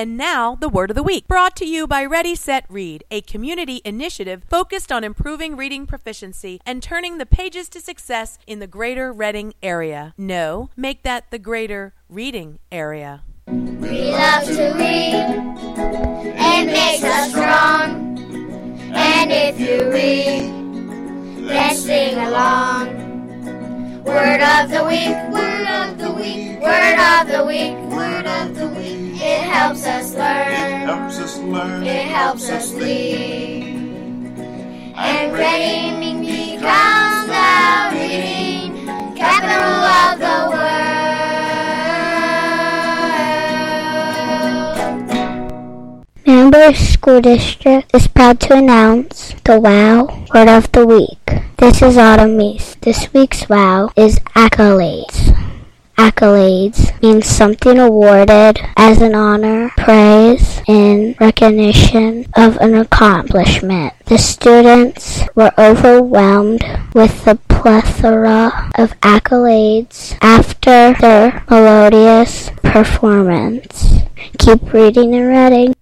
And now, the Word of the Week, brought to you by Ready, Set, Read, a community initiative focused on improving reading proficiency and turning the pages to success in the greater Reading area. No, make that the greater reading area. We love to read. It makes us strong. And if you read, then sing along. Word of the week, word of the week, word of the week, word of the week. It helps us learn, it helps us lead. And reading becomes the reading capital of the world. Manbury School District is proud to announce the WOW Word of the Week. This is Autumn Meese. This week's WOW is accolades. Accolades means something awarded as an honor, praise, in recognition of an accomplishment. The students were overwhelmed with the plethora of accolades after their melodious performance. Keep reading and reading.